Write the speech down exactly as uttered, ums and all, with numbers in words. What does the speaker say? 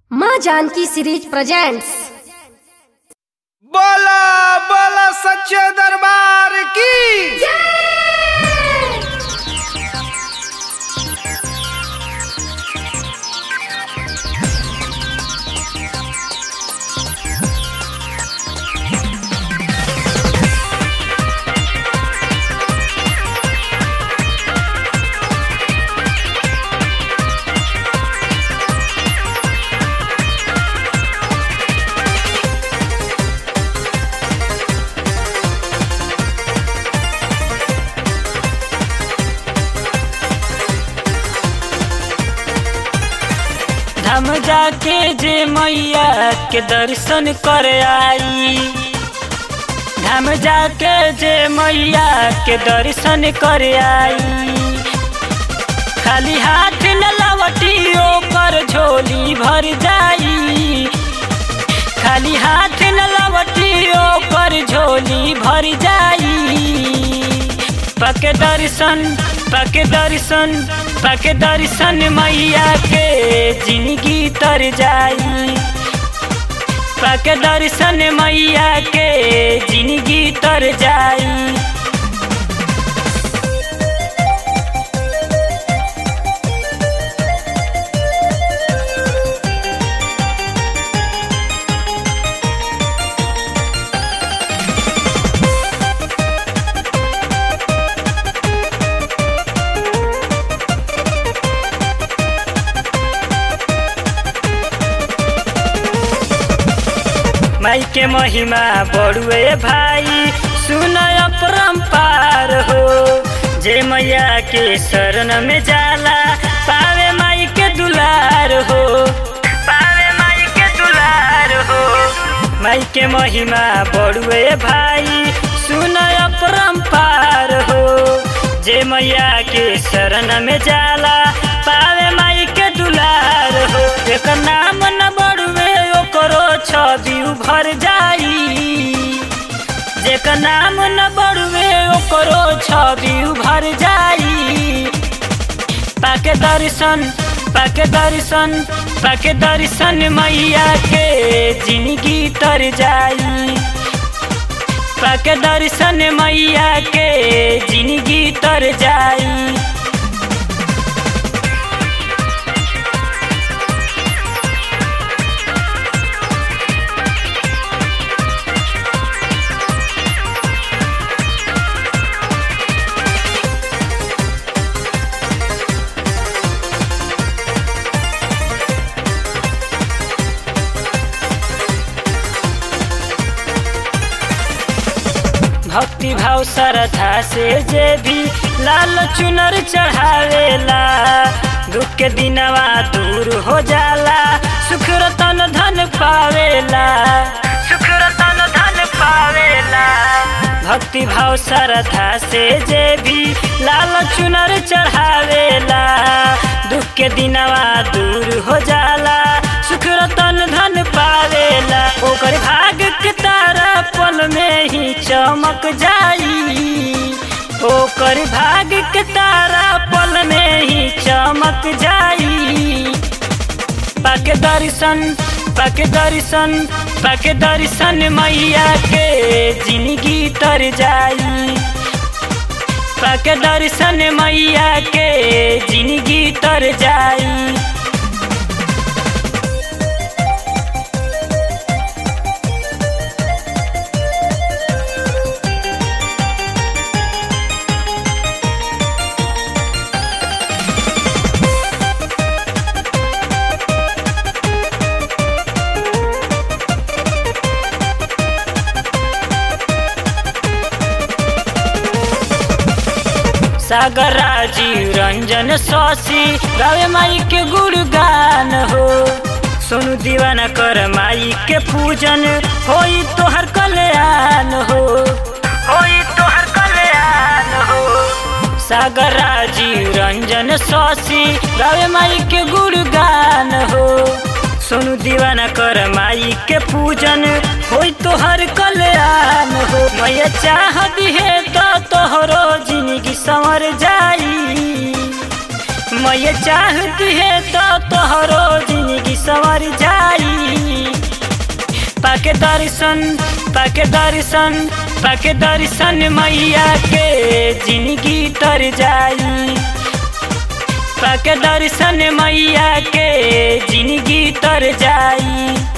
माँ Janaki series presents. बोला बोला सच्चे दरबार की हम जाके जे मैया के दर्शन कर आई, हम जाके जे मैया के दर्शन कर आई। खाली हाथ न लवटी ओकर झोली भर जाई, खाली हाथ न लवटी ओकर झोली भर जाई। पके दर्शन पके दर्शन पके दर्शन मैया के जिंदगी तर जाई, पके दर्शन मैया के जिंदगी तर जाई। माई के महिमा बड़ुए भाई सुन अपरंपार हो, जे मैया के शरण में जाला पावे माई के दुलार हो, पावे माई के दुलार हो। माई के महिमा बड़ुए भाई सुन अपरंपार हो, जे मैया के शरण में जाला पावे माई के दुलार हो। एक नाम न बड़ुए ओकरो छवि उभर जाई, जेकर नाम न बड़ुए ओकरो छवि उभर जाई। पाके दर्शन पाके दर्शन पाके दर्शन मैया के जिंदगी तर जाई, पाके दर्शन मैया के जिंदगी तर जाई। भक्ति भाव श्रद्धा से जे भी लाल चुनर चढ़ावेला, दुख के दिनवा दूर हो जाला, सुख रतन धन पावेला, सुख रतन धन पावेला। भक्ति भाव श्रद्धा से जे भी लाल चुनर चढ़ावेला, दुख के दिनवा दूर हो जाला, सुख रतन धन पावेला। ओकर भाग के तारा पल में ही चमक जाई, ओकर भाग के तारा पल में ही चमक जाई। पाके दर्शन पाके दर्शन पाके दर्शन मैया के जिंदगी तर जाई, पाके दर्शन मैया के जिंदगी तर जाई। सागर राजीव रंजन शशि गावे माई के गुणगान हो, सोनू दीवाना कर माई के पूजन होई तोहर कल्याण हो, होई तोहर कल्याण हो। सागर राजीव रंजन शशि गावे माई के गुणगान हो, सोनू दीवाना कर माई के पूजन होई तोहर कल्याण हो। मैया चाह दिहे तो तोहरो जिंदगी संवर जाई, मैं चाहती है तो तोहरो जिंदगी संवर जाई। पाके दर्शन पाके दर्शन पाके दर्शन मैया के जिंदगी तर जाई। पाके दर्शन मैया के जिंदगी तर जाई।